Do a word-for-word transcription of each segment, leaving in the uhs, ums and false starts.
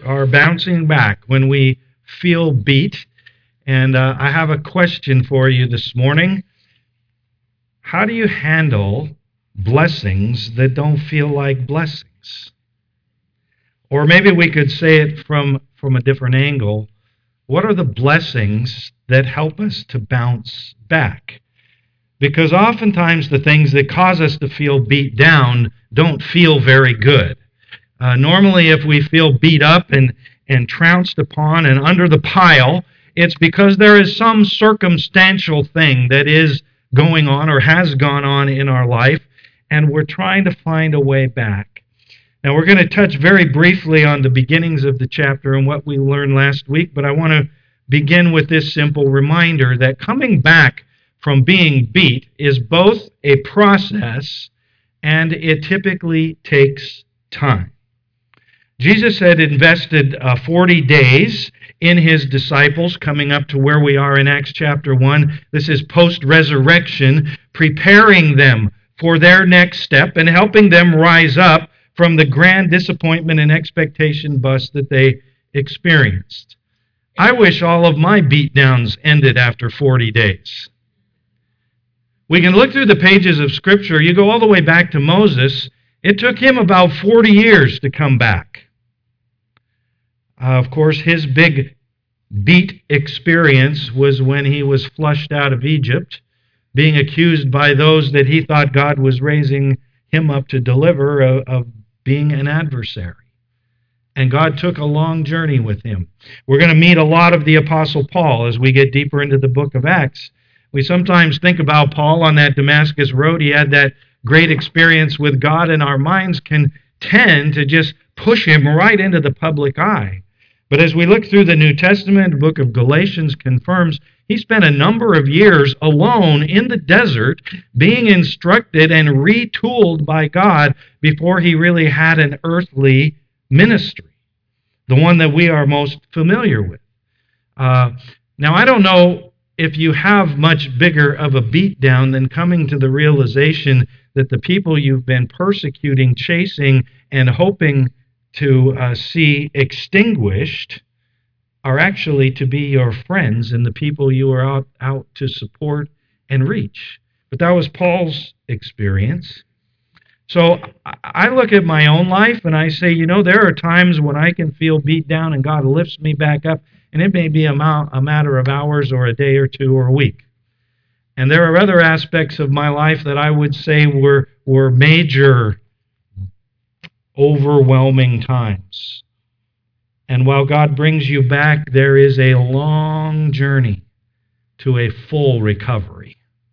are bouncing back, when we feel beat. And uh, I have a question for you this morning. How do you handle blessings that don't feel like blessings? Or maybe we could say it from, from a different angle. What are the blessings that help us to bounce back? Because oftentimes the things that cause us to feel beat down don't feel very good. Uh, normally, if we feel beat up and, and trounced upon and under the pile, it's because there is some circumstantial thing that is going on or has gone on in our life, and we're trying to find a way back. Now, we're going to touch very briefly on the beginnings of the chapter and what we learned last week, but I want to begin with this simple reminder that coming back from being beat is both a process and it typically takes time. Jesus had invested uh, forty days in his disciples, coming up to where we are in Acts chapter one. This is post-resurrection, preparing them for their next step and helping them rise up from the grand disappointment and expectation bust that they experienced. I wish all of my beatdowns ended after forty days. We can look through the pages of Scripture. You go all the way back to Moses. It took him about forty years to come back. Uh, of course, his big beat experience was when he was flushed out of Egypt, being accused by those that he thought God was raising him up to deliver of, of being an adversary. And God took a long journey with him. We're going to meet a lot of the Apostle Paul as we get deeper into the book of Acts. We sometimes think about Paul on that Damascus road. He had that great experience with God, and our minds can tend to just push him right into the public eye. But as we look through the New Testament, the book of Galatians confirms he spent a number of years alone in the desert being instructed and retooled by God before he really had an earthly ministry, the one that we are most familiar with. Uh, now, I don't know if you have much bigger of a beatdown than coming to the realization that the people you've been persecuting, chasing, and hoping to uh, see extinguished are actually to be your friends and the people you are out, out to support and reach. But that was Paul's experience. So I look at my own life and I say, you know, there are times when I can feel beat down and God lifts me back up, and it may be a, ma- a matter of hours or a day or two or a week. And there are other aspects of my life that I would say were, were major, overwhelming times. And while God brings you back, there is a long journey to a full recovery.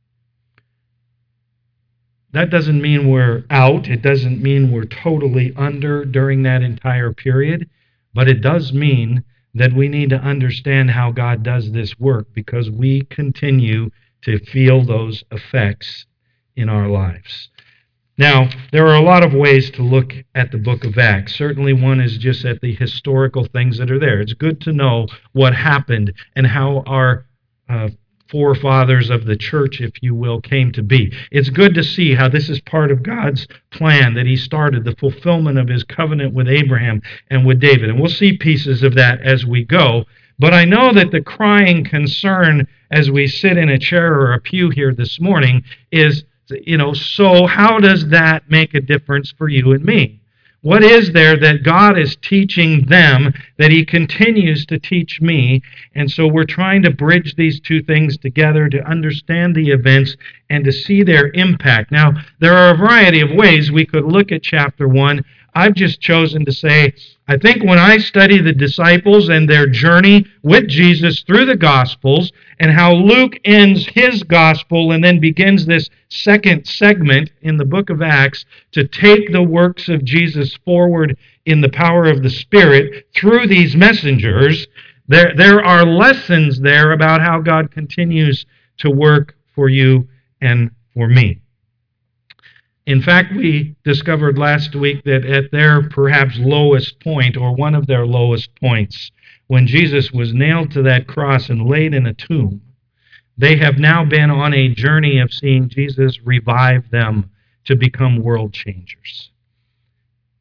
That doesn't mean we're out. It doesn't mean we're totally under during that entire period. But it does mean that we need to understand how God does this work, because we continue to feel those effects in our lives. Now, there are a lot of ways to look at the book of Acts. Certainly one is just at the historical things that are there. It's good to know what happened and how our uh, forefathers of the church, if you will, came to be. It's good to see how this is part of God's plan that he started, the fulfillment of his covenant with Abraham and with David. And we'll see pieces of that as we go. But I know that the crying concern as we sit in a chair or a pew here this morning is, you know, so how does that make a difference for you and me? What is there that God is teaching them that he continues to teach me? And so we're trying to bridge these two things together to understand the events and to see their impact. Now, there are a variety of ways we could look at chapter one. I've just chosen to say, I think when I study the disciples and their journey with Jesus through the Gospels and how Luke ends his Gospel and then begins this second segment in the book of Acts to take the works of Jesus forward in the power of the Spirit through these messengers, there, there are lessons there about how God continues to work for you and for me. In fact, we discovered last week that at their perhaps lowest point, or one of their lowest points, when Jesus was nailed to that cross and laid in a tomb, they have now been on a journey of seeing Jesus revive them to become world changers.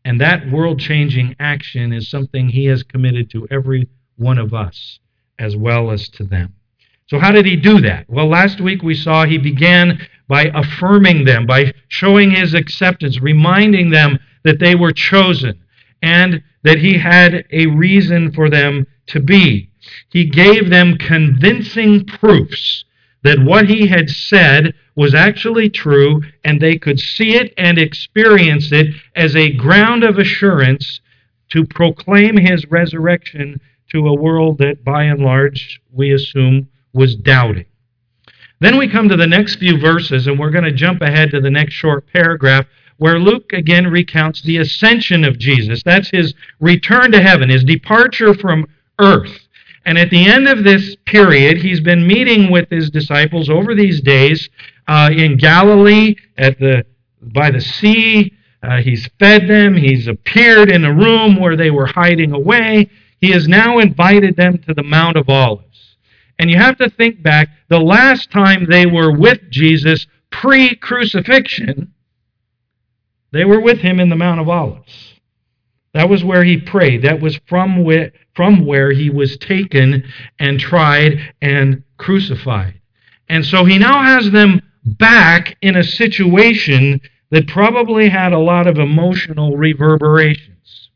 And that world-changing action is something he has committed to every one of us as well as to them. So how did he do that? Well, last week we saw he began by affirming them, by showing his acceptance, reminding them that they were chosen and that he had a reason for them to be. He gave them convincing proofs that what he had said was actually true, and they could see it and experience it as a ground of assurance to proclaim his resurrection to a world that, by and large, we assume was doubting. Then we come to the next few verses, and we're going to jump ahead to the next short paragraph, where Luke again recounts the ascension of Jesus. That's his return to heaven, his departure from earth. And at the end of this period, he's been meeting with his disciples over these days uh, in Galilee, at the by the sea. Uh, he's fed them. He's appeared in a room where they were hiding away. He has now invited them to the Mount of Olives. And you have to think back, the last time they were with Jesus pre-crucifixion, they were with him in the Mount of Olives. That was where he prayed. That was from where, from where he was taken and tried and crucified. And so he now has them back in a situation that probably had a lot of emotional reverberations.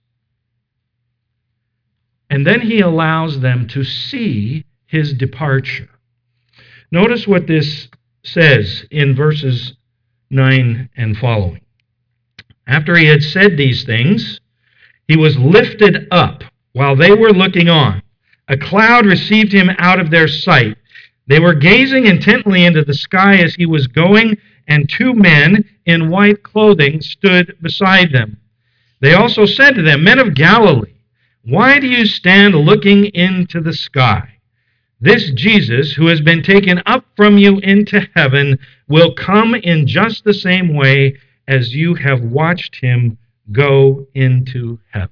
And then he allows them to see his departure. Notice what this says in verses nine and following. After he had said these things, he was lifted up while they were looking on. A cloud received him out of their sight. They were gazing intently into the sky as he was going, and two men in white clothing stood beside them. They also said to them, "Men of Galilee, why do you stand looking into the sky? This Jesus, who has been taken up from you into heaven, will come in just the same way as you have watched him go into heaven."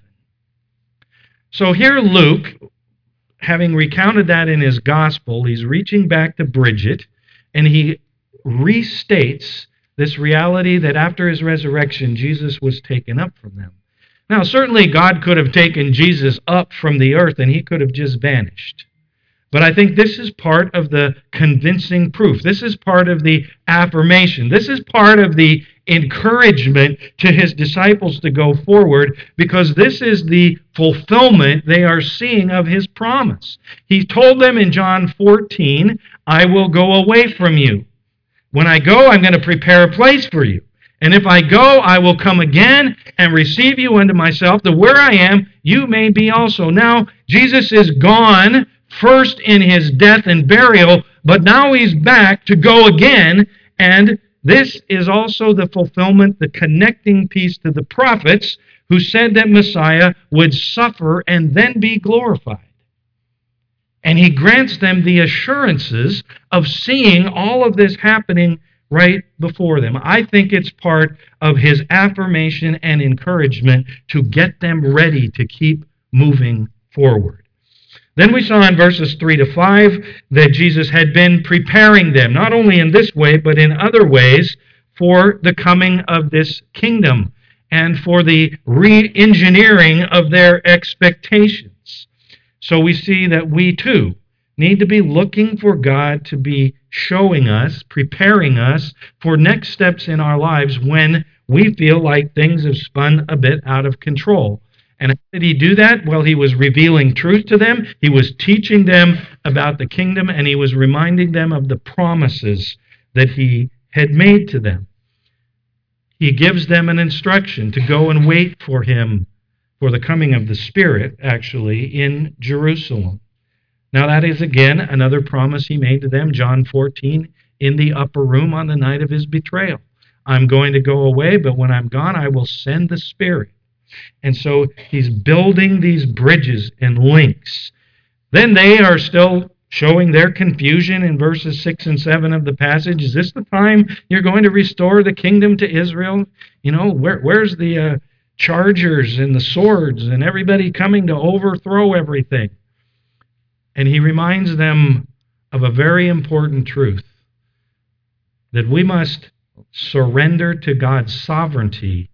So here Luke, having recounted that in his gospel, he's reaching back to Bridget, and he restates this reality that after his resurrection, Jesus was taken up from them. Now, certainly God could have taken Jesus up from the earth, and he could have just vanished. But I think this is part of the convincing proof. This is part of the affirmation. This is part of the encouragement to his disciples to go forward, because this is the fulfillment they are seeing of his promise. He told them in John fourteen, "I will go away from you. When I go, I'm going to prepare a place for you. And if I go, I will come again and receive you unto myself, that where I am, you may be also." Now, Jesus is gone first in his death and burial, but now he's back to go again, and this is also the fulfillment, the connecting piece to the prophets who said that Messiah would suffer and then be glorified. And he grants them the assurances of seeing all of this happening right before them. I think it's part of his affirmation and encouragement to get them ready to keep moving forward. Then we saw in verses three to five that Jesus had been preparing them, not only in this way, but in other ways, for the coming of this kingdom and for the re-engineering of their expectations. So we see that we too need to be looking for God to be showing us, preparing us for next steps in our lives when we feel like things have spun a bit out of control. And how did he do that? Well, he was revealing truth to them, he was teaching them about the kingdom, and he was reminding them of the promises that he had made to them. He gives them an instruction to go and wait for him, for the coming of the Spirit, actually, in Jerusalem. Now that is, again, another promise he made to them, John fourteen, in the upper room on the night of his betrayal. I'm going to go away, but when I'm gone, I will send the Spirit. And so he's building these bridges and links. Then they are still showing their confusion in verses six and seven of the passage. Is this the time you're going to restore the kingdom to Israel? You know, where, where's the uh, chargers and the swords and everybody coming to overthrow everything? And he reminds them of a very important truth, that we must surrender to God's sovereignty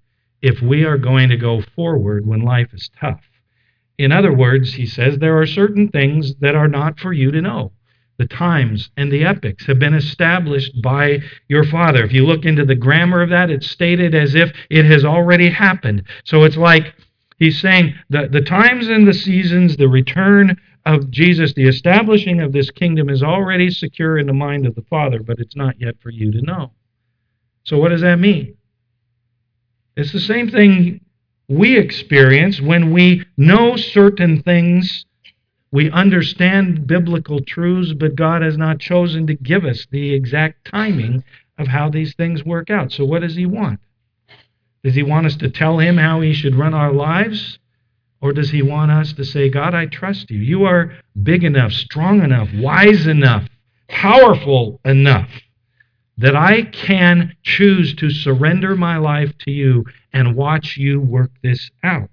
if we are going to go forward when life is tough. In other words, he says, there are certain things that are not for you to know. The times and the epochs have been established by your Father. If you look into the grammar of that, it's stated as if it has already happened. So it's like he's saying the, the times and the seasons, the return of Jesus, the establishing of this kingdom is already secure in the mind of the Father, but it's not yet for you to know. So what does that mean? It's the same thing we experience when we know certain things. We understand biblical truths, but God has not chosen to give us the exact timing of how these things work out. So what does he want? Does he want us to tell him how he should run our lives? Or does he want us to say, God, I trust you. You are big enough, strong enough, wise enough, powerful enough that I can choose to surrender my life to you and watch you work this out.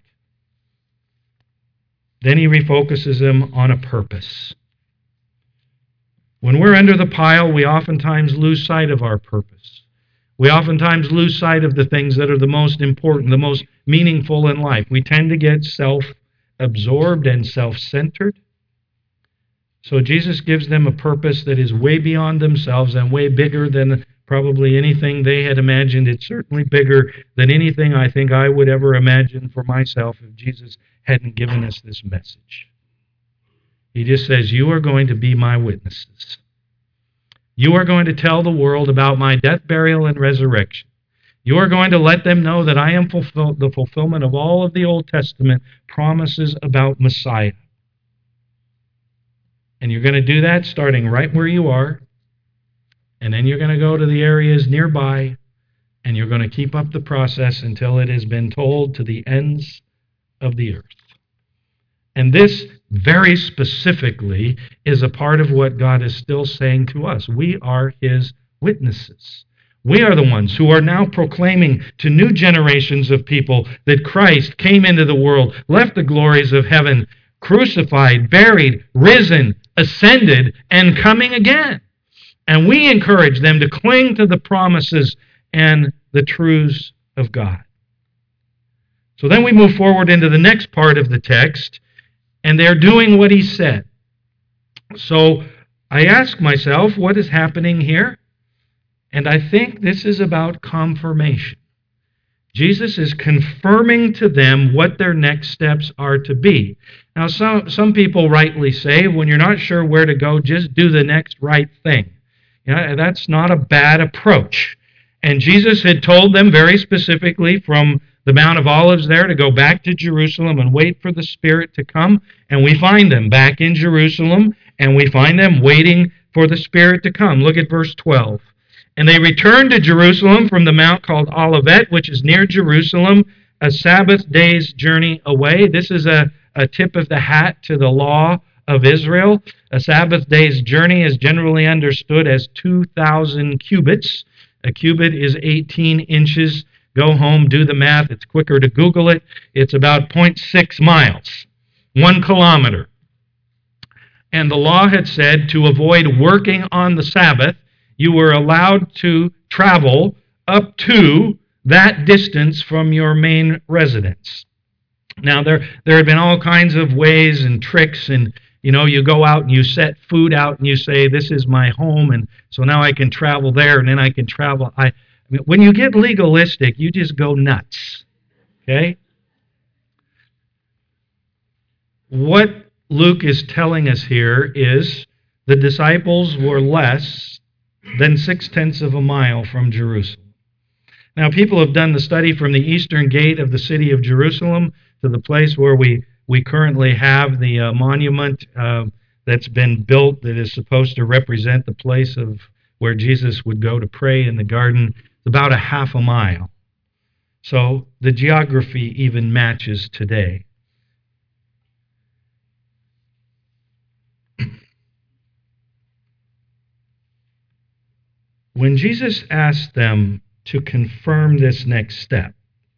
Then he refocuses him on a purpose. When we're under the pile, we oftentimes lose sight of our purpose. We oftentimes lose sight of the things that are the most important, the most meaningful in life. We tend to get self-absorbed and self-centered. So Jesus gives them a purpose that is way beyond themselves and way bigger than probably anything they had imagined. It's certainly bigger than anything I think I would ever imagine for myself if Jesus hadn't given us this message. He just says, you are going to be my witnesses. You are going to tell the world about my death, burial, and resurrection. You are going to let them know that I am fulfill- the fulfillment of all of the Old Testament promises about Messiah. And you're going to do that starting right where you are. And then you're going to go to the areas nearby. And you're going to keep up the process until it has been told to the ends of the earth. And this very specifically is a part of what God is still saying to us. We are his witnesses. We are the ones who are now proclaiming to new generations of people that Christ came into the world, left the glories of heaven, crucified, buried, risen, ascended, and coming again. And we encourage them to cling to the promises and the truths of God. So then we move forward into the next part of the text, and they're doing what he said. So I ask myself, what is happening here? And I think this is about confirmation. Jesus is confirming to them what their next steps are to be. Now, some, some people rightly say, when you're not sure where to go, just do the next right thing. You know, that's not a bad approach. And Jesus had told them very specifically from the Mount of Olives there to go back to Jerusalem and wait for the Spirit to come. And we find them back in Jerusalem, and we find them waiting for the Spirit to come. Look at verse twelve. And they returned to Jerusalem from the mount called Olivet, which is near Jerusalem, a Sabbath day's journey away. This is a, a tip of the hat to the law of Israel. A Sabbath day's journey is generally understood as two thousand cubits. A cubit is eighteen inches. Go home, do the math. It's quicker to Google it. It's about zero point six miles, one kilometer. And the law had said to avoid working on the Sabbath, you were allowed to travel up to that distance from your main residence. Now, there, there had been all kinds of ways and tricks, and you know, you go out and you set food out and you say, this is my home, and so now I can travel there, and then I can travel. I, I mean, when you get legalistic, you just go nuts. Okay? What Luke is telling us here is the disciples were less than six-tenths of a mile from Jerusalem. Now, people have done the study from the eastern gate of the city of Jerusalem to the place where we, we currently have the uh, monument uh, that's been built that is supposed to represent the place of where Jesus would go to pray in the garden. It's about a half a mile. So the geography even matches today. When Jesus asked them to confirm this next step,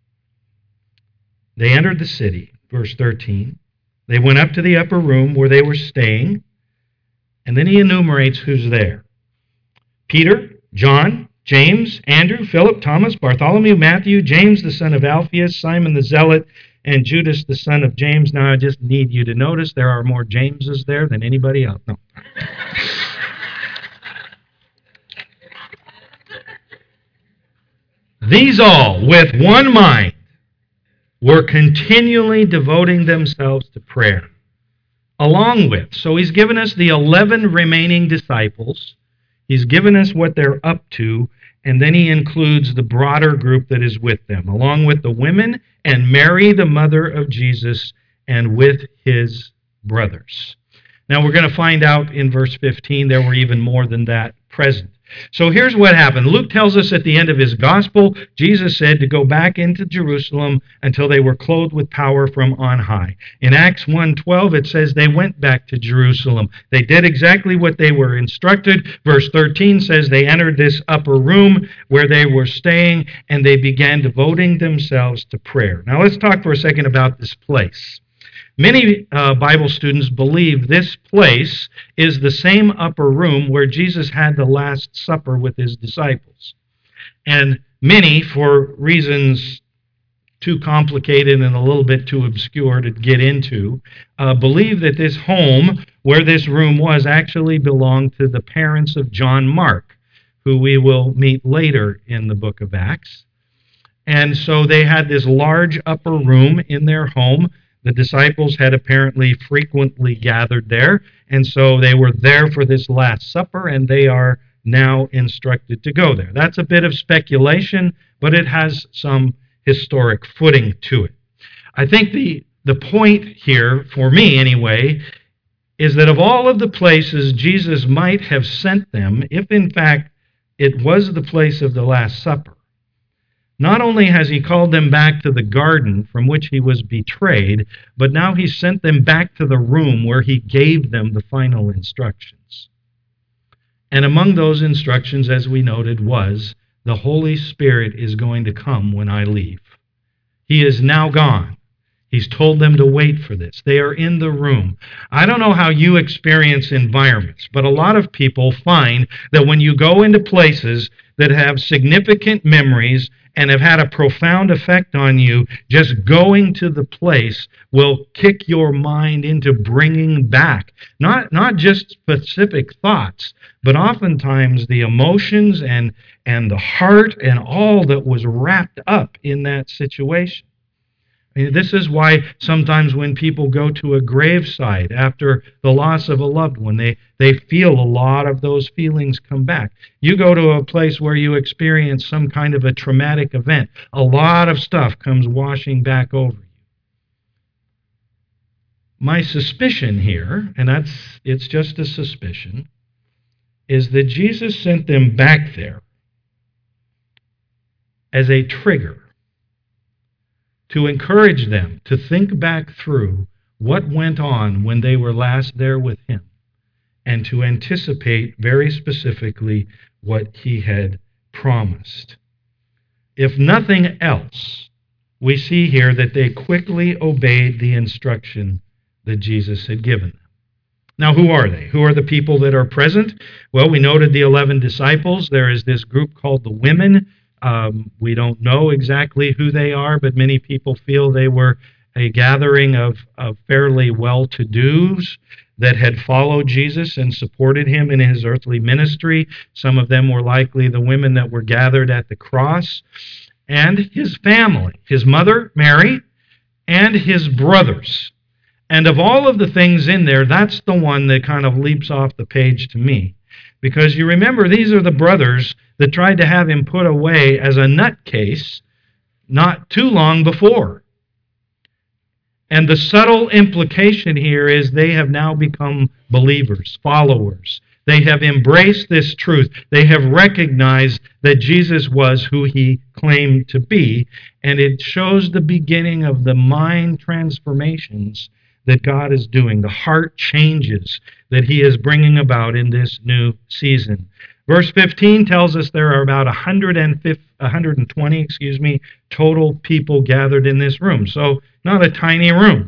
they entered the city, verse thirteen. They went up to the upper room where they were staying, and then he enumerates who's there. Peter, John, James, Andrew, Philip, Thomas, Bartholomew, Matthew, James the son of Alphaeus, Simon the Zealot, and Judas the son of James. Now I just need you to notice there are more Jameses there than anybody else. No. These all, with one mind, were continually devoting themselves to prayer. Along with, so he's given us the eleven remaining disciples. He's given us what they're up to, and then he includes the broader group that is with them, along with the women and Mary, the mother of Jesus, and with his brothers. Now we're going to find out in verse fifteen there were even more than that present. So here's what happened. Luke tells us at the end of his gospel, Jesus said to go back into Jerusalem until they were clothed with power from on high. In Acts one twelve, it says they went back to Jerusalem. They did exactly what they were instructed. Verse thirteen says they entered this upper room where they were staying, and they began devoting themselves to prayer. Now let's talk for a second about this place. Many uh, Bible students believe this place is the same upper room where Jesus had the Last Supper with his disciples. And many, for reasons too complicated and a little bit too obscure to get into, uh, believe that this home where this room was actually belonged to the parents of John Mark, who we will meet later in the book of Acts. And so they had this large upper room in their home. The disciples had apparently frequently gathered there, and so they were there for this Last Supper, and they are now instructed to go there. That's a bit of speculation, but it has some historic footing to it. I think the, the point here, for me anyway, is that of all of the places Jesus might have sent them, if in fact it was the place of the Last Supper, not only has he called them back to the garden from which he was betrayed, but now he sent them back to the room where he gave them the final instructions. And among those instructions, as we noted, was the Holy Spirit is going to come when I leave. He is now gone. He's told them to wait for this. They are in the room. I don't know how you experience environments, but a lot of people find that when you go into places that have significant memories and have had a profound effect on you, just going to the place will kick your mind into bringing back, not, not just specific thoughts, but oftentimes the emotions and, and the heart and all that was wrapped up in that situation. I mean, this is why sometimes when people go to a graveside after the loss of a loved one, they, they feel a lot of those feelings come back. You go to a place where you experience some kind of a traumatic event, a lot of stuff comes washing back over you. My suspicion here, and that's it's just a suspicion, is that Jesus sent them back there as a trigger to encourage them to think back through what went on when they were last there with him, and to anticipate very specifically what he had promised. If nothing else, we see here that they quickly obeyed the instruction that Jesus had given them. Now, who are they? Who are the people that are present? Well, we noted the eleven disciples. There is this group called the women. Um, we don't know exactly who they are, but many people feel they were a gathering of, of fairly well-to-dos that had followed Jesus and supported him in his earthly ministry. Some of them were likely the women that were gathered at the cross, and his family, his mother, Mary, and his brothers. And of all of the things in there, that's the one that kind of leaps off the page to me. Because you remember, these are the brothers that tried to have him put away as a nutcase not too long before. And the subtle implication here is they have now become believers, followers. They have embraced this truth. They have recognized that Jesus was who he claimed to be, and it shows the beginning of the mind transformations that God is doing, the heart changes that he is bringing about in this new season. Verse fifteen tells us there are about one hundred twenty, excuse me, total people gathered in this room. So not a tiny room.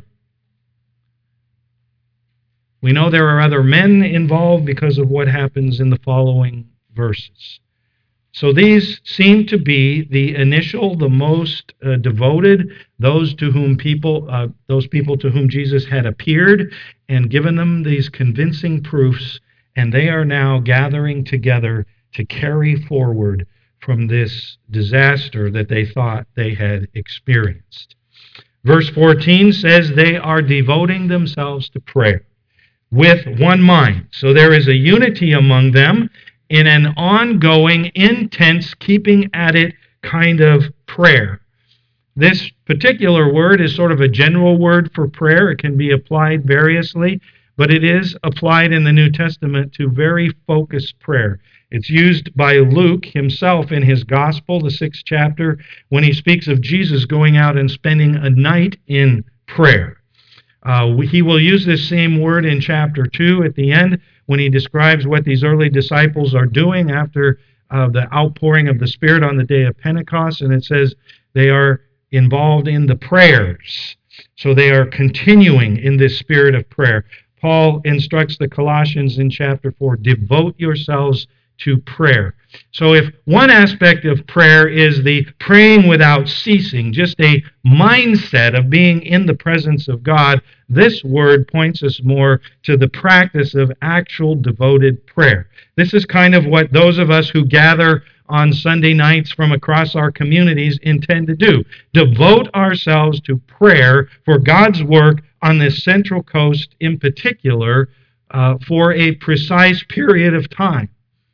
We know there are other men involved because of what happens in the following verses. So these seem to be the initial, the most uh, devoted, those to whom people, uh, those people to whom Jesus had appeared and given them these convincing proofs, and they are now gathering together to carry forward from this disaster that they thought they had experienced. Verse fourteen says they are devoting themselves to prayer with one mind. So there is a unity among them in an ongoing, intense, keeping at it kind of prayer. This particular word is sort of a general word for prayer. It can be applied variously, but it is applied in the New Testament to very focused prayer. It's used by Luke himself in his Gospel, the sixth chapter, when he speaks of Jesus going out and spending a night in prayer. Uh, he will use this same word in chapter two at the end when he describes what these early disciples are doing after uh, the outpouring of the Spirit on the day of Pentecost. And it says they are involved in the prayers. So they are continuing in this spirit of prayer. Paul instructs the Colossians in chapter four, devote yourselves to prayer. So if one aspect of prayer is the praying without ceasing, just a mindset of being in the presence of God, this word points us more to the practice of actual devoted prayer. This is kind of what those of us who gather on Sunday nights from across our communities intend to do. Devote ourselves to prayer for God's work on this Central Coast in particular uh, for a precise period of time.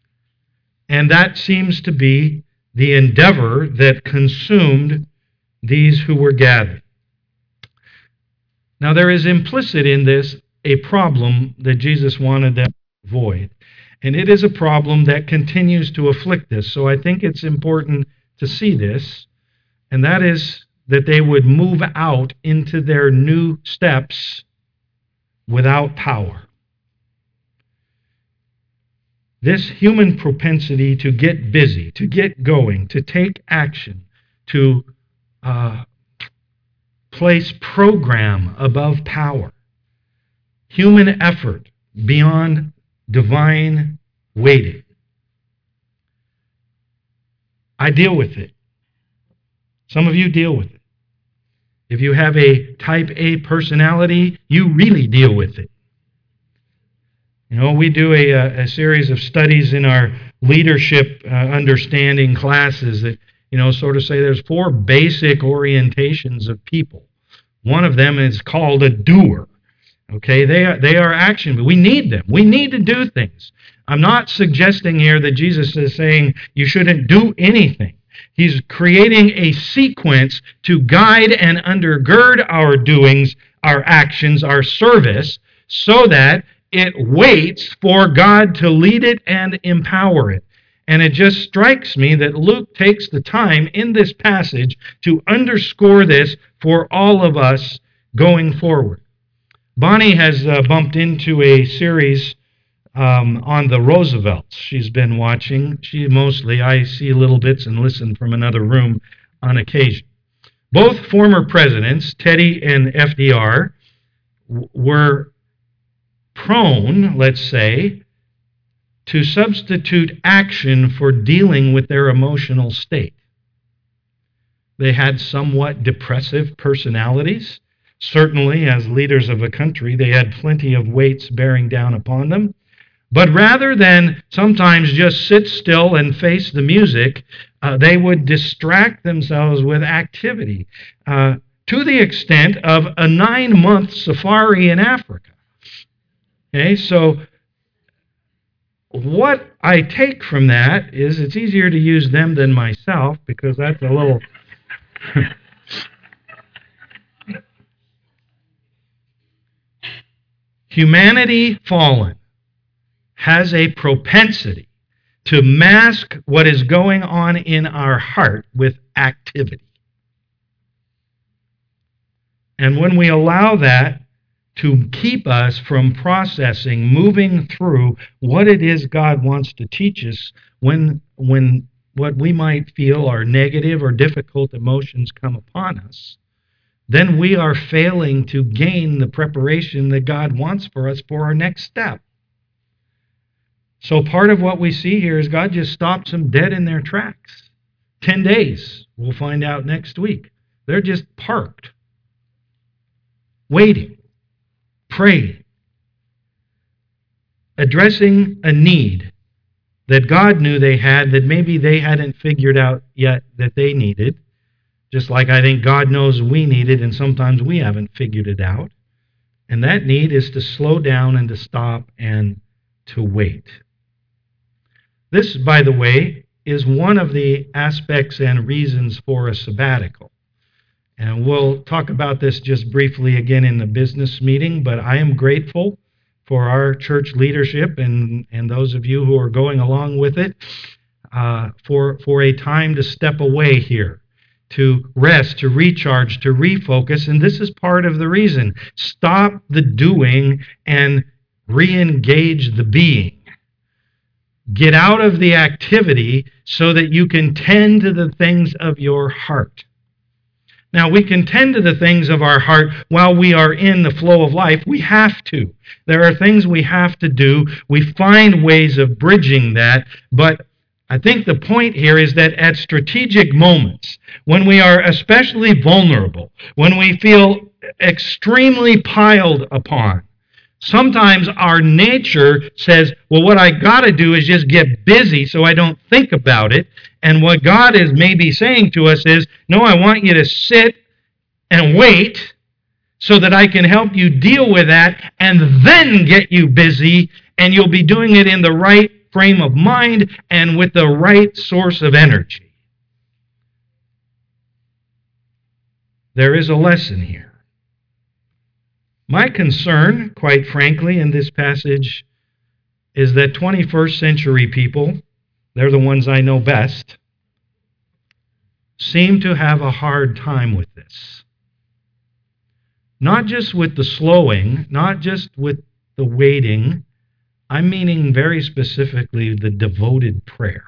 And that seems to be the endeavor that consumed these who were gathered. Now, there is implicit in this a problem that Jesus wanted them to avoid. And it is a problem that continues to afflict us. So I think it's important to see this, and that is that they would move out into their new steps without power. This human propensity to get busy, to get going, to take action, to uh, place program above power, human effort beyond divine waiting. I deal with it. Some of you deal with it. If you have a type A personality, you really deal with it. You know, we do a, a series of studies in our leadership uh, understanding classes that, you know, sort of say there's four basic orientations of people. One of them is called a doer. Okay, they are, they are action, but we need them. We need to do things. I'm not suggesting here that Jesus is saying you shouldn't do anything. He's creating a sequence to guide and undergird our doings, our actions, our service, so that it waits for God to lead it and empower it. And it just strikes me that Luke takes the time in this passage to underscore this for all of us going forward. Bonnie has uh, bumped into a series um, on the Roosevelts she's been watching. She mostly, I see little bits and listen from another room on occasion. Both former presidents, Teddy and F D R, w- were prone, let's say, to substitute action for dealing with their emotional state. They had somewhat depressive personalities. Certainly, as leaders of a country, they had plenty of weights bearing down upon them. But rather than sometimes just sit still and face the music, uh, they would distract themselves with activity uh, to the extent of a nine-month safari in Africa. Okay, so what I take from that is it's easier to use them than myself because that's a little... Humanity fallen has a propensity to mask what is going on in our heart with activity. And when we allow that to keep us from processing, moving through what it is God wants to teach us when, when what we might feel are negative or difficult emotions come upon us, then we are failing to gain the preparation that God wants for us for our next step. So part of what we see here is God just stops them dead in their tracks. Ten days. We'll find out next week. They're just parked, waiting, praying, addressing a need that God knew they had that maybe they hadn't figured out yet that they needed. Just like I think God knows we need it, and sometimes we haven't figured it out. And that need is to slow down and to stop and to wait. This, by the way, is one of the aspects and reasons for a sabbatical. And we'll talk about this just briefly again in the business meeting, but I am grateful for our church leadership and, and those of you who are going along with it uh, for, for a time to step away here, to rest, to recharge, to refocus. And this is part of the reason. Stop the doing and re-engage the being. Get out of the activity so that you can tend to the things of your heart. Now, we can tend to the things of our heart while we are in the flow of life. We have to. There are things we have to do. We find ways of bridging that. But I think the point here is that at strategic moments, when we are especially vulnerable, when we feel extremely piled upon, sometimes our nature says, well, what I got to do is just get busy so I don't think about it. And what God is maybe saying to us is, no, I want you to sit and wait so that I can help you deal with that and then get you busy, and you'll be doing it in the right frame of mind and with the right source of energy. There is a lesson here. My concern, quite frankly, in this passage is that twenty-first century people, they're the ones I know best, seem to have a hard time with this. Not just with the slowing, not just with the waiting, I'm meaning very specifically the devoted prayer.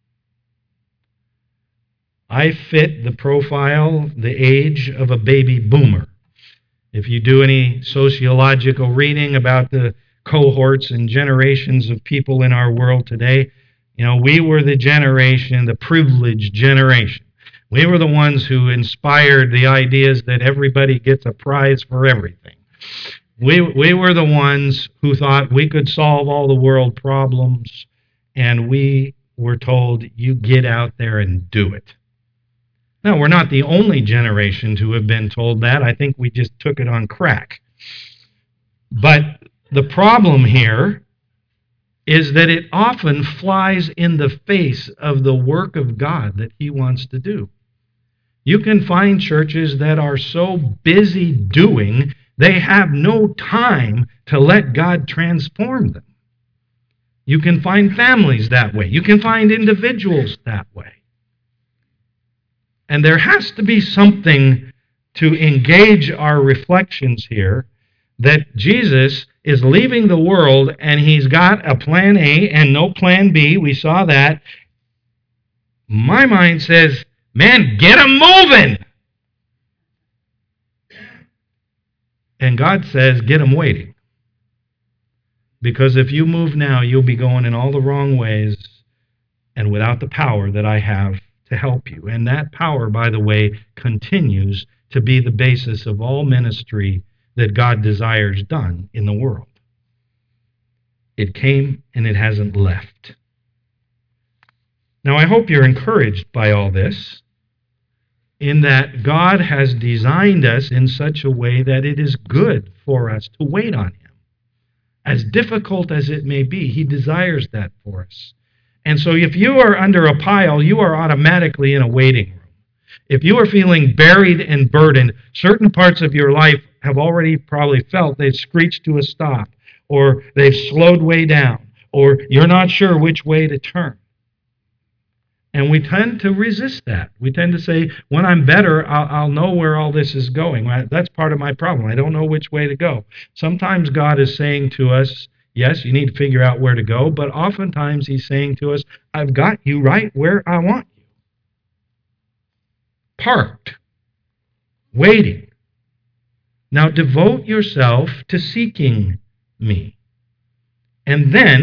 I fit the profile, the age of a baby boomer. If you do any sociological reading about the cohorts and generations of people in our world today, you know, we were the generation, the privileged generation. We were the ones who inspired the ideas that everybody gets a prize for everything. We, we were the ones who thought we could solve all the world problems, and we were told, you get out there and do it. Now, we're not the only generation to have been told that. I think we just took it on crack. But the problem here is that it often flies in the face of the work of God that He wants to do. You can find churches that are so busy doing, they have no time to let God transform them. You can find families that way. You can find individuals that way. And there has to be something to engage our reflections here that Jesus is leaving the world and He's got a plan A and no plan B. We saw that. My mind says, man, get him moving. And God says, get him waiting. Because if you move now, you'll be going in all the wrong ways and without the power that I have to help you. And that power, by the way, continues to be the basis of all ministry that God desires done in the world. It came and it hasn't left. Now, I hope you're encouraged by all this, in that God has designed us in such a way that it is good for us to wait on Him. As difficult as it may be, He desires that for us. And so if you are under a pile, you are automatically in a waiting room. If you are feeling buried and burdened, certain parts of your life have already probably felt they've screeched to a stop, or they've slowed way down, or you're not sure which way to turn. And we tend to resist that. We tend to say, when I'm better, I'll, I'll know where all this is going. That's part of my problem. I don't know which way to go. Sometimes God is saying to us, yes, you need to figure out where to go, but oftentimes He's saying to us, I've got you right where I want you. Parked, waiting. Now devote yourself to seeking me. And then,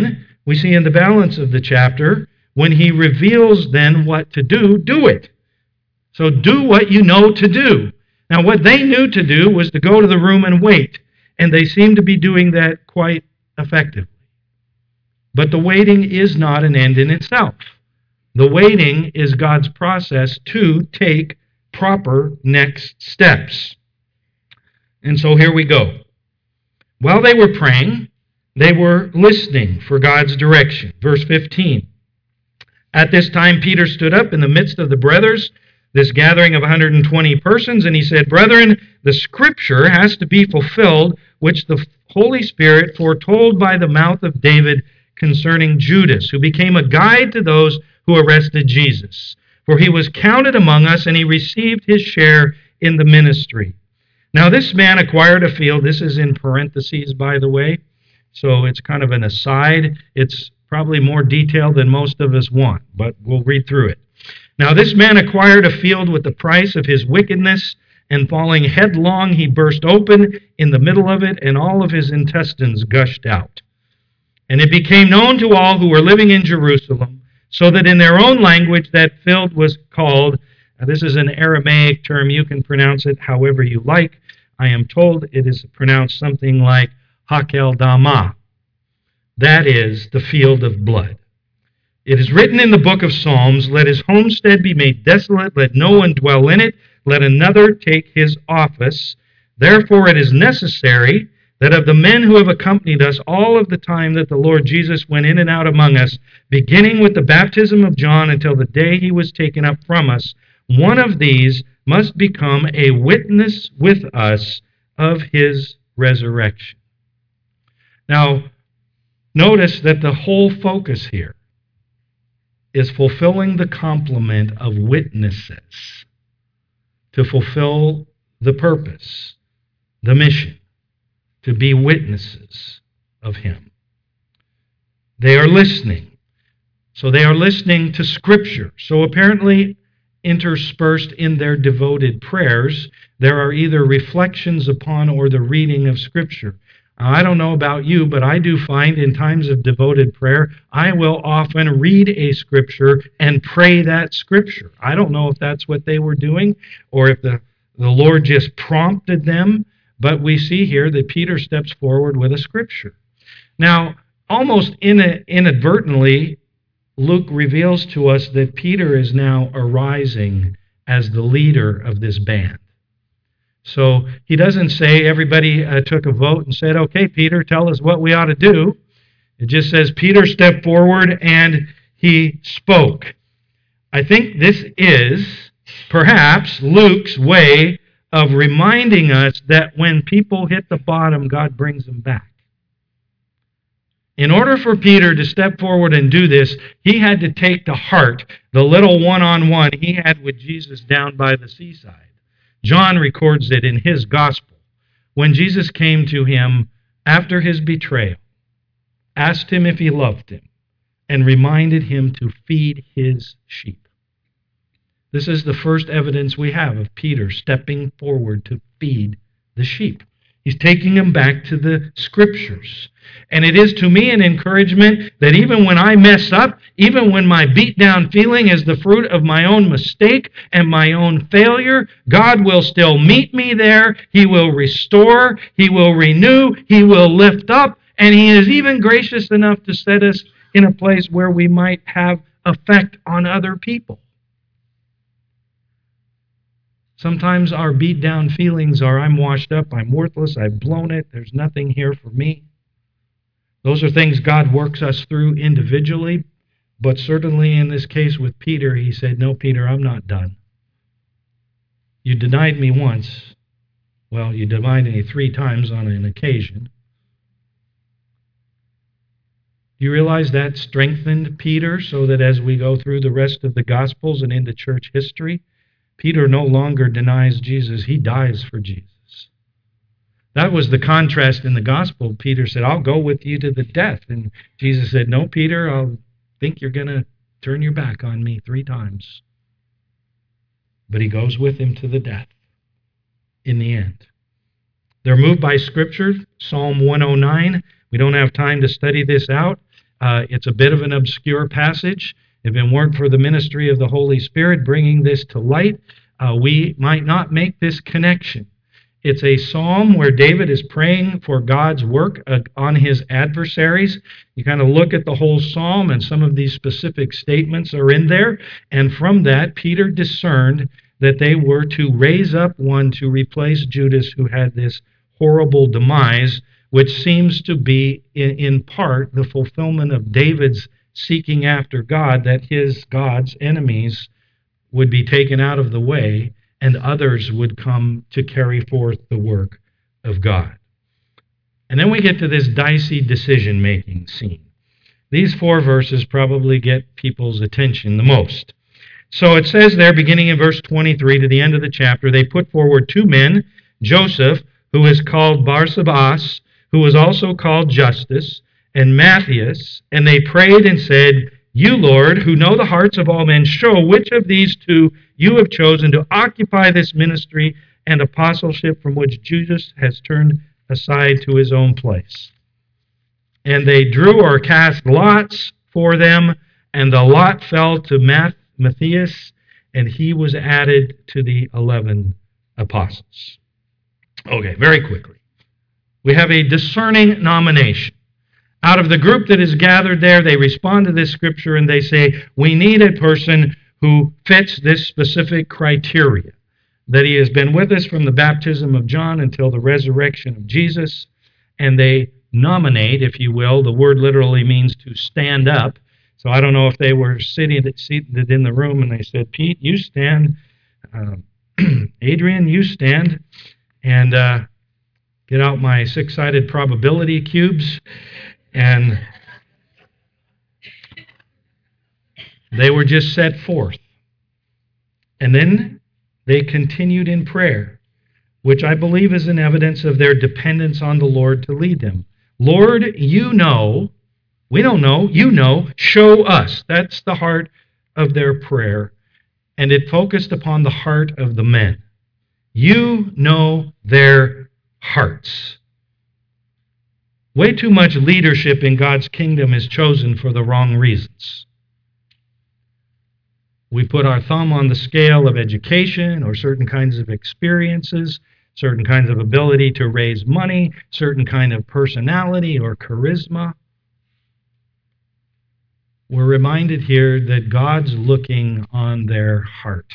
We see in the balance of the chapter, when he reveals then what to do, do it. So do what you know to do. Now, what they knew to do was to go to the room and wait, and they seem to be doing that quite effectively. But the waiting is not an end in itself. The waiting is God's process to take proper next steps. And so here we go. While they were praying, they were listening for God's direction. Verse fifteen. At this time, Peter stood up in the midst of the brothers, this gathering of one hundred twenty persons, and he said, Brethren, the scripture has to be fulfilled, which the Holy Spirit foretold by the mouth of David concerning Judas, who became a guide to those who arrested Jesus. For he was counted among us, and he received his share in the ministry. Now this man acquired a field. This is in parentheses, by the way, so it's kind of an aside. It's probably more detailed than most of us want, but we'll read through it. Now this man acquired a field with the price of his wickedness, and falling headlong, he burst open in the middle of it, and all of his intestines gushed out. And it became known to all who were living in Jerusalem, so that in their own language that field was called, now this is an Aramaic term, you can pronounce it however you like. I am told it is pronounced something like Hakel Dama. That is the field of blood. It is written in the book of Psalms, Let his homestead be made desolate, let no one dwell in it, let another take his office. Therefore it is necessary that of the men who have accompanied us all of the time that the Lord Jesus went in and out among us, beginning with the baptism of John until the day he was taken up from us, one of these must become a witness with us of his resurrection. Now, notice that the whole focus here is fulfilling the complement of witnesses to fulfill the purpose, the mission, to be witnesses of him. They are listening. So they are listening to Scripture. So apparently, interspersed in their devoted prayers, there are either reflections upon or the reading of Scripture. I don't know about you, but I do find in times of devoted prayer, I will often read a Scripture and pray that Scripture. I don't know if that's what they were doing or if the, the Lord just prompted them, but we see here that Peter steps forward with a Scripture. Now, almost inadvertently, Luke reveals to us that Peter is now arising as the leader of this band. So he doesn't say everybody uh, took a vote and said, okay, Peter, tell us what we ought to do. It just says Peter stepped forward and he spoke. I think this is perhaps Luke's way of reminding us that when people hit the bottom, God brings them back. In order for Peter to step forward and do this, he had to take to heart the little one-on-one he had with Jesus down by the seaside. John records it in his gospel. When Jesus came to him after his betrayal, asked him if he loved him, and reminded him to feed his sheep. This is the first evidence we have of Peter stepping forward to feed the sheep. He's taking them back to the Scriptures. And it is to me an encouragement that even when I mess up, even when my beat down feeling is the fruit of my own mistake and my own failure, God will still meet me there. He will restore. He will renew. He will lift up. And He is even gracious enough to set us in a place where we might have effect on other people. Sometimes our beat down feelings are, I'm washed up, I'm worthless, I've blown it, there's nothing here for me. Those are things God works us through individually, but certainly in this case with Peter, he said, no, Peter, I'm not done. You denied me once. Well, you denied me three times on an occasion. Do you realize that strengthened Peter so that as we go through the rest of the Gospels and into church history, Peter no longer denies Jesus. He dies for Jesus. That was the contrast in the gospel. Peter said, I'll go with you to the death. And Jesus said, no, Peter, I think you're going to turn your back on me three times. But he goes with him to the death in the end. They're moved by Scripture. Psalm one oh nine. We don't have time to study this out. Uh, it's a bit of an obscure passage. If it weren't for the ministry of the Holy Spirit bringing this to light, uh, we might not make this connection. It's a psalm where David is praying for God's work uh, on his adversaries. You kind of look at the whole psalm, and some of these specific statements are in there. And from that, Peter discerned that they were to raise up one to replace Judas, who had this horrible demise, which seems to be, in, in part, the fulfillment of David's seeking after God, that his God's enemies would be taken out of the way and others would come to carry forth the work of God. And then we get to this dicey decision-making scene. These four verses probably get people's attention the most. So it says there, beginning in verse twenty-three to the end of the chapter, they put forward two men, Joseph, who is called Barsabas, who was also called Justus, and Matthias, and they prayed and said, You, Lord, who know the hearts of all men, show which of these two you have chosen to occupy this ministry and apostleship from which Judas has turned aside to his own place. And they drew or cast lots for them, and the lot fell to Matt, Matthias, and he was added to the eleven apostles. Okay, very quickly. We have a discerning nomination. Out of the group that is gathered there, they respond to this scripture and they say, we need a person who fits this specific criteria, that he has been with us from the baptism of John until the resurrection of Jesus, and they nominate, if you will. The word literally means to stand up. So I don't know if they were sitting seated in the room and they said, Pete, you stand. Uh, Adrian, you stand. And uh, get out my six-sided probability cubes. And they were just set forth. And then they continued in prayer, which I believe is an evidence of their dependence on the Lord to lead them. Lord, you know, we don't know, you know, show us. That's the heart of their prayer. And it focused upon the heart of the men. You know their hearts. Way too much leadership in God's kingdom is chosen for the wrong reasons. We put our thumb on the scale of education or certain kinds of experiences, certain kinds of ability to raise money, certain kind of personality or charisma. We're reminded here that God's looking on their heart.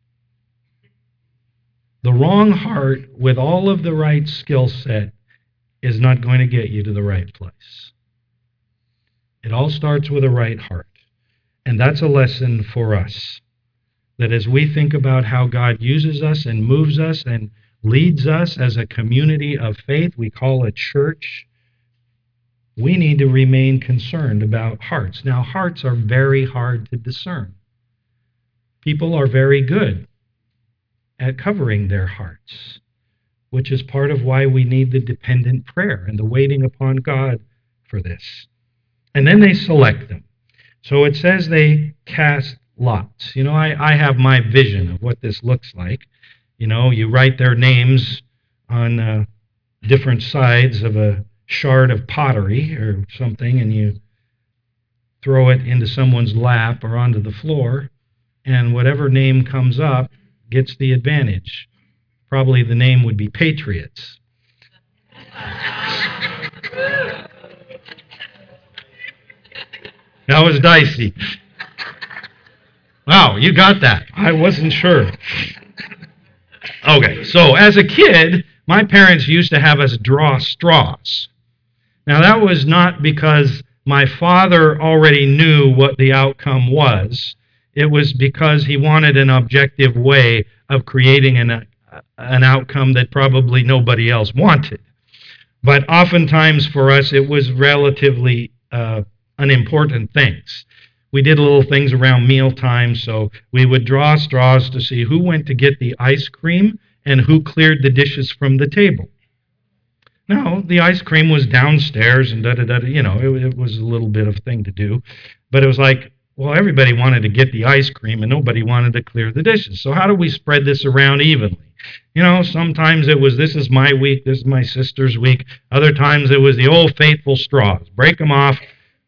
The wrong heart with all of the right skill set is not going to get you to the right place. It all starts with a right heart. And that's a lesson for us. That as we think about how God uses us and moves us and leads us as a community of faith, we call it church, we need to remain concerned about hearts. Now, hearts are very hard to discern. People are very good at covering their hearts, which is part of why we need the dependent prayer and the waiting upon God for this. And then they select them. So it says they cast lots. You know, I, I have my vision of what this looks like. You know, you write their names on uh, different sides of a shard of pottery or something, and you throw it into someone's lap or onto the floor, and whatever name comes up gets the advantage. Probably the name would be Patriots. That was dicey. Wow, you got that. I wasn't sure. Okay, so as a kid, my parents used to have us draw straws. Now, that was not because my father already knew what the outcome was. It was because he wanted an objective way of creating an, an outcome that probably nobody else wanted. But oftentimes for us, it was relatively uh, unimportant things. We did little things around mealtime, so we would draw straws to see who went to get the ice cream and who cleared the dishes from the table. Now, the ice cream was downstairs and da-da-da, you know, it, it was a little bit of thing to do. But it was like, well, everybody wanted to get the ice cream and nobody wanted to clear the dishes. So how do we spread this around evenly? You know, sometimes it was, this is my week, this is my sister's week. Other times it was the old faithful straws. Break them off,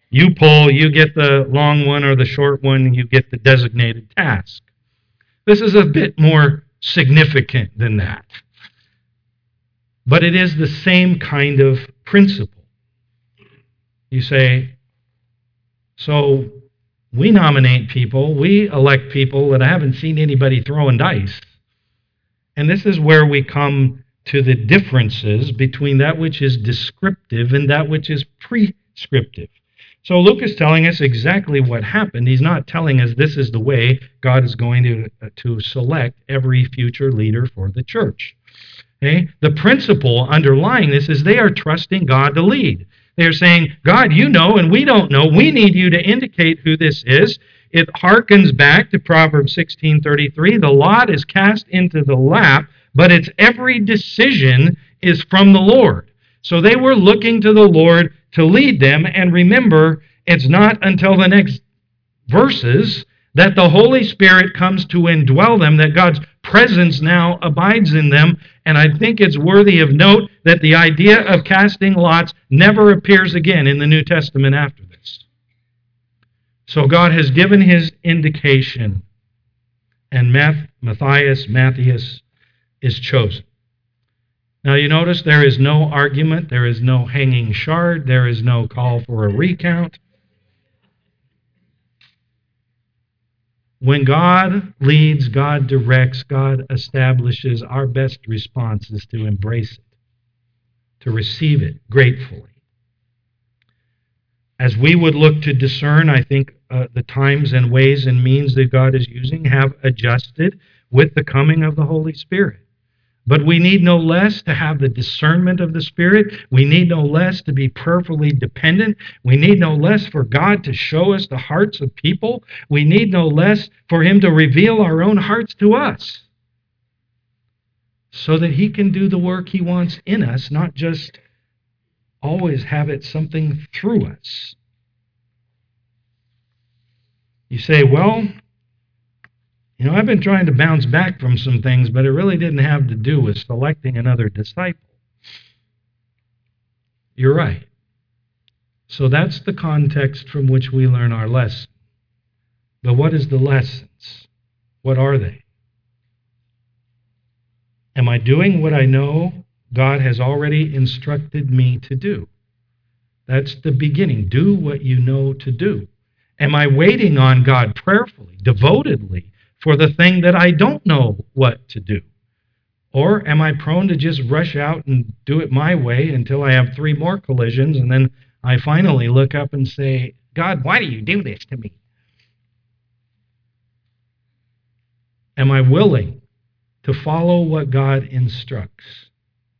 You pull, you get the long one or the short one, you get the designated task. This is a bit more significant than that. But it is the same kind of principle. You say, so we nominate people, we elect people that I haven't seen anybody throwing dice. And this is where we come to the differences between that which is descriptive and that which is prescriptive. So Luke is telling us exactly what happened. He's not telling us this is the way God is going to, uh, to select every future leader for the church. Okay? The principle underlying this is they are trusting God to lead. They're saying, God, you know, and we don't know. We need you to indicate who this is. It harkens back to Proverbs sixteen thirty-three. The lot is cast into the lap, but its every decision is from the Lord. So they were looking to the Lord to lead them. And remember, it's not until the next verses that the Holy Spirit comes to indwell them, that God's presence now abides in them. And I think it's worthy of note that the idea of casting lots never appears again in the New Testament after this. So God has given his indication, and Math, Matthias, Matthias is chosen. Now you notice there is no argument, there is no hanging shard, there is no call for a recount. When God leads, God directs, God establishes, our best response is to embrace it, to receive it gratefully. As we would look to discern, I think uh, the times and ways and means that God is using have adjusted with the coming of the Holy Spirit. But we need no less to have the discernment of the Spirit. We need no less to be prayerfully dependent. We need no less for God to show us the hearts of people. We need no less for him to reveal our own hearts to us, so that he can do the work he wants in us, not just always have it something through us. You say, well, you know, I've been trying to bounce back from some things, but it really didn't have to do with selecting another disciple. You're right. So that's the context from which we learn our lesson. But what is the lessons? What are they? Am I doing what I know God has already instructed me to do? That's the beginning. Do what you know to do. Am I waiting on God prayerfully, devotedly, for the thing that I don't know what to do? Or am I prone to just rush out and do it my way until I have three more collisions, and then I finally look up and say, God, why do you do this to me? Am I willing to follow what God instructs?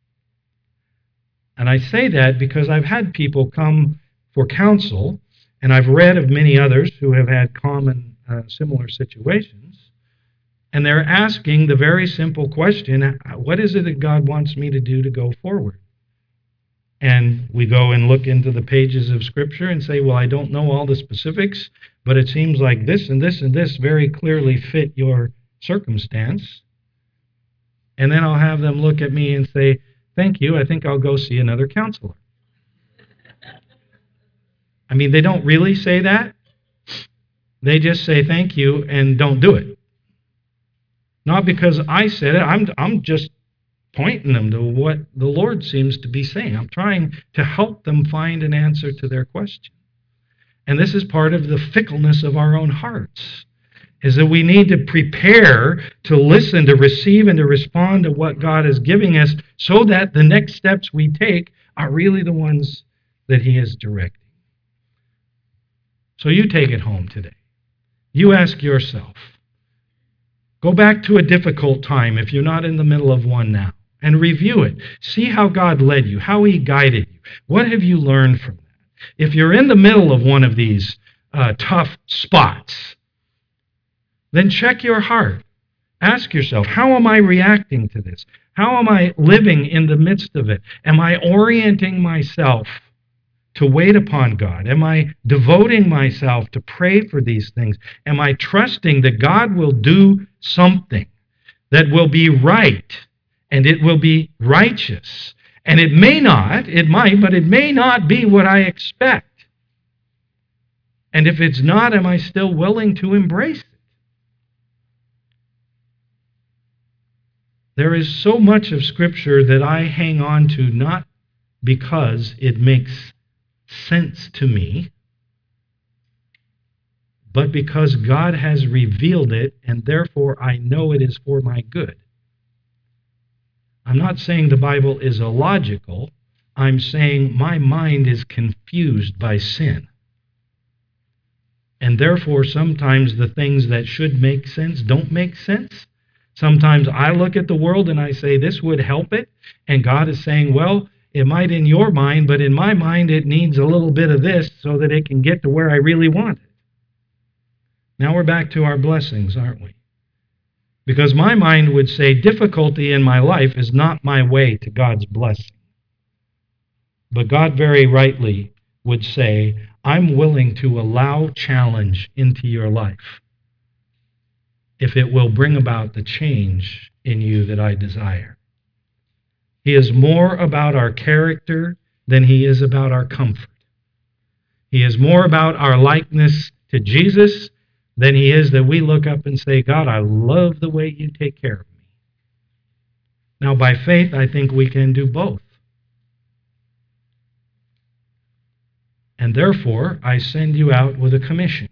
And I say that because I've had people come for counsel, and I've read of many others who have had common, uh, similar situations, and they're asking the very simple question, what is it that God wants me to do to go forward? And we go and look into the pages of Scripture and say, well, I don't know all the specifics, but it seems like this and this and this very clearly fit your circumstance. And then I'll have them look at me and say, thank you, I think I'll go see another counselor. I mean, they don't really say that. They just say thank you and don't do it. Not because I said it, I'm, I'm just pointing them to what the Lord seems to be saying. I'm trying to help them find an answer to their question. And this is part of the fickleness of our own hearts, is that we need to prepare to listen, to receive, and to respond to what God is giving us, so that the next steps we take are really the ones that he is directing. So you take it home today. You ask yourself, go back to a difficult time if you're not in the middle of one now, and review it. See how God led you, how he guided you. What have you learned from that? If you're in the middle of one of these uh, tough spots, then check your heart. Ask yourself, how am I reacting to this? How am I living in the midst of it? Am I orienting myself to wait upon God? Am I devoting myself to pray for these things? Am I trusting that God will do something that will be right, and it will be righteous? And it may not, it might, but it may not be what I expect. And if it's not, am I still willing to embrace it? There is so much of Scripture that I hang on to not because it makes sense to me, but because God has revealed it, and therefore I know it is for my good. I'm not saying the Bible is illogical. I'm saying my mind is confused by sin. And therefore, sometimes the things that should make sense don't make sense. Sometimes I look at the world and I say, this would help it. And God is saying, well, it might in your mind, but in my mind it needs a little bit of this so that it can get to where I really want it. Now we're back to our blessings, aren't we? Because my mind would say difficulty in my life is not my way to God's blessing. But God very rightly would say, I'm willing to allow challenge into your life if it will bring about the change in you that I desire. He is more about our character than he is about our comfort. He is more about our likeness to Jesus than he is that we look up and say, God, I love the way you take care of me. Now, by faith, I think we can do both. And therefore, I send you out with a commission.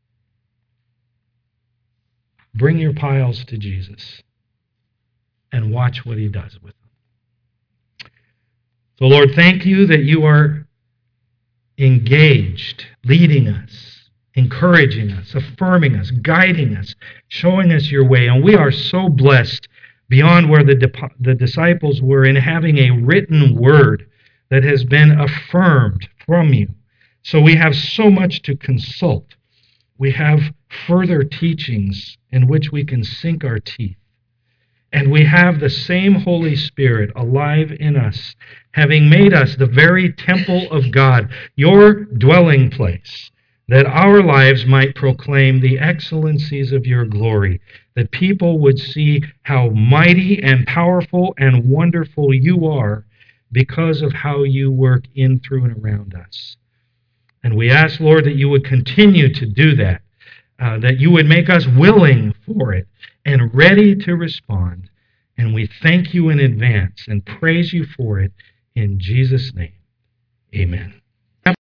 Bring your piles to Jesus and watch what he does with them. So, Lord, thank you that you are engaged, leading us, encouraging us, affirming us, guiding us, showing us your way. And we are so blessed beyond where the, di- the disciples were in having a written word that has been affirmed from you. So we have so much to consult. We have further teachings in which we can sink our teeth. And we have the same Holy Spirit alive in us, having made us the very temple of God, your dwelling place, that our lives might proclaim the excellencies of your glory, that people would see how mighty and powerful and wonderful you are because of how you work in, through, and around us. And we ask, Lord, that you would continue to do that, uh, that you would make us willing for it and ready to respond. And we thank you in advance and praise you for it in Jesus' name. Amen.